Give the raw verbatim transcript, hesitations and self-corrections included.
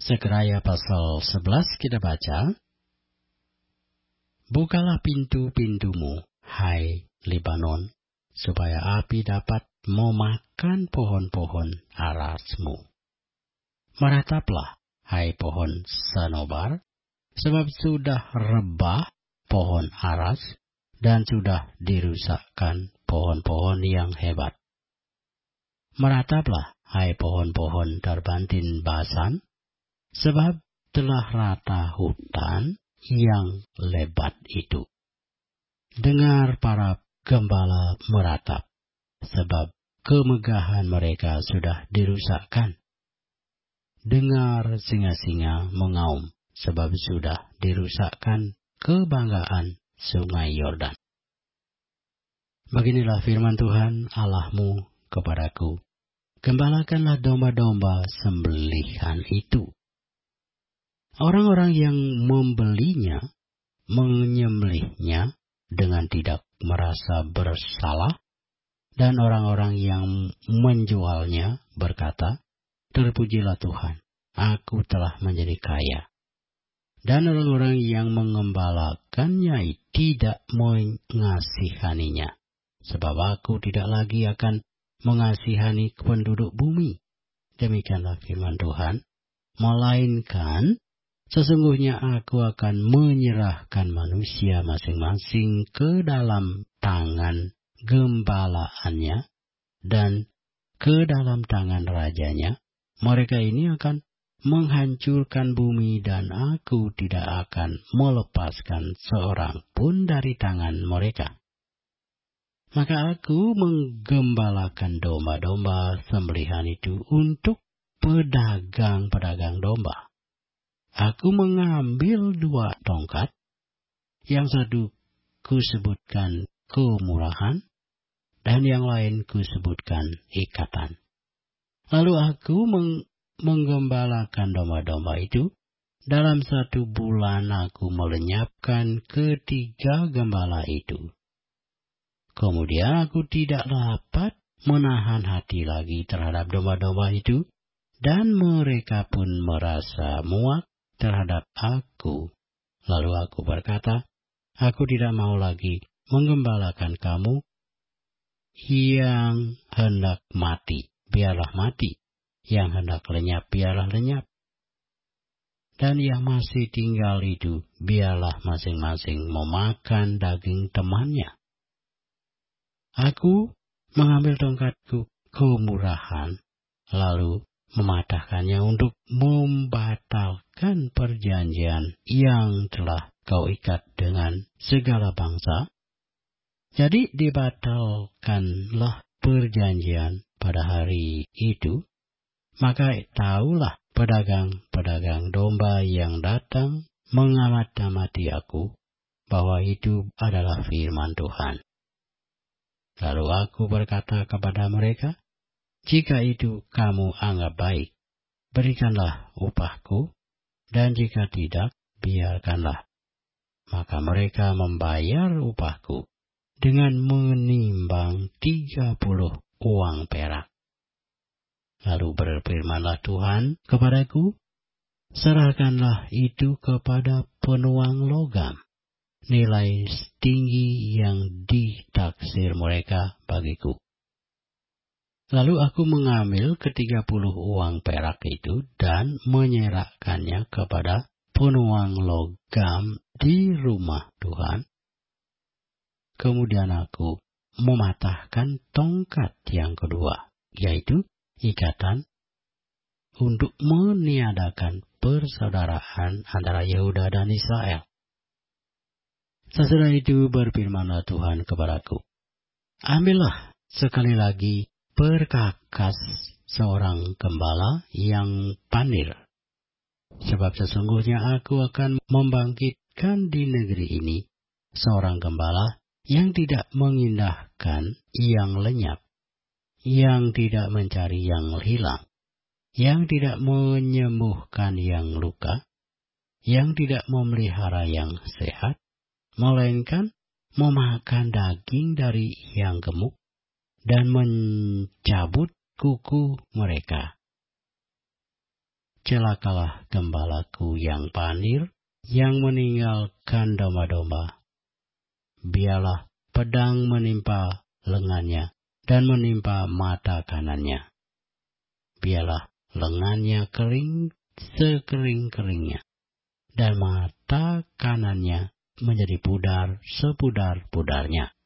Sekaraya pasal sebelas kita baca. Bukalah pintu-pintumu, hai Libanon, supaya api dapat memakan pohon-pohon arasmu. Merataplah, hai pohon sanobar, sebab sudah rebah pohon aras, dan sudah dirusakkan pohon-pohon yang hebat. Merataplah, hai pohon-pohon terbantin Basan, sebab telah rata hutan yang lebat itu. Dengar para gembala meratap, sebab kemegahan mereka sudah dirusakkan. Dengar singa-singa mengaum, sebab sudah dirusakkan kebanggaan sungai Yordan. Beginilah firman Tuhan Allahmu kepadaku. Gembalakanlah domba-domba sembelihan itu. Orang-orang yang membelinya, menyembelihnya dengan tidak merasa bersalah, dan orang-orang yang menjualnya berkata, terpujilah Tuhan, aku telah menjadi kaya. Dan orang-orang yang mengembalakannya tidak mengasihaninya, sebab aku tidak lagi akan mengasihani penduduk bumi. Demikianlah firman Tuhan, melainkan sesungguhnya aku akan menyerahkan manusia masing-masing ke dalam tangan gembalaannya dan ke dalam tangan rajanya. Mereka ini akan menghancurkan bumi dan aku tidak akan melepaskan seorang pun dari tangan mereka. Maka aku menggembalakan domba-domba sembelihan itu untuk pedagang-pedagang domba. Aku mengambil dua tongkat, yang satu kusebutkan kemurahan, dan yang lain kusebutkan ikatan. Lalu aku meng- menggembalakan domba-domba itu. Dalam satu bulan aku melenyapkan ketiga gembala itu. Kemudian aku tidak dapat menahan hati lagi terhadap domba-domba itu, dan mereka pun merasa muak terhadap aku. Lalu aku berkata, aku tidak mau lagi menggembalakan kamu yang hendak mati, biarlah mati. Yang hendak lenyap, biarlah lenyap. Dan yang masih tinggal itu, biarlah masing-masing memakan daging temannya. Aku mengambil tongkatku kemurahan, lalu mematahkannya untuk membatalkan perjanjian yang telah kau ikat dengan segala bangsa. Jadi dibatalkanlah perjanjian pada hari itu. Maka taulah pedagang-pedagang domba yang datang mengamat-amati aku, bahwa itu adalah firman Tuhan. Lalu aku berkata kepada mereka, jika itu kamu anggap baik, berikanlah upahku, dan jika tidak, biarkanlah. Maka mereka membayar upahku dengan menimbang tiga puluh uang perak. Lalu berfirmanlah Tuhan kepadaku, serahkanlah itu kepada penuang logam, nilai tinggi yang ditaksir mereka bagiku. Lalu aku mengambil ketiga puluh uang perak itu dan menyerahkannya kepada penuang logam di rumah Tuhan. Kemudian aku mematahkan tongkat yang kedua, yaitu ikatan, untuk meniadakan persaudaraan antara Yehuda dan Israel. Sesudah itu berfirmanlah Tuhan kepadaku, ambillah sekali lagi perkakas seorang gembala yang pandai, sebab sesungguhnya aku akan membangkitkan di negeri ini seorang gembala yang tidak mengindahkan yang lenyap, yang tidak mencari yang hilang, yang tidak menyembuhkan yang luka, yang tidak memelihara yang sehat, melainkan memakan daging dari yang gemuk dan mencabut kuku mereka. celakalah gembalaku yang pandir, yang meninggalkan domba-domba. Biarlah pedang menimpa lengannya dan menimpa mata kanannya. Biarlah lengannya kering sekering-keringnya, dan mata kanannya menjadi pudar sepudar-pudarnya.